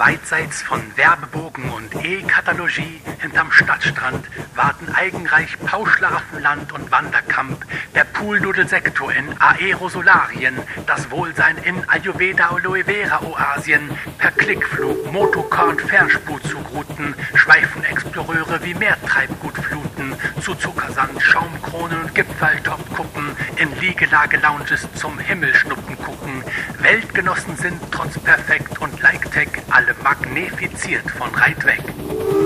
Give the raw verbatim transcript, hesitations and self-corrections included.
Beidseits von Werbebogen und E-Katalogie hinterm Stadtstrand warten Eigenreich Pauschlarvenland und Wanderkamp, der Poolnudelsektor in Aerosolarien, das Wohlsein in Ayurveda Aloe Vera Oasien, per Klickflug Motokorn Fernspurzugrouten, schweifen Exploreure wie Meertreibgutfluten, zu Zuckersand, Schaumkronen und Gipfeltopfkuppen, in Liegelage-Lounges zum Himmelschnuppen gucken. Weltgenossen sind trotz perfekt und Like-Tech alle magnifiziert von weit weg.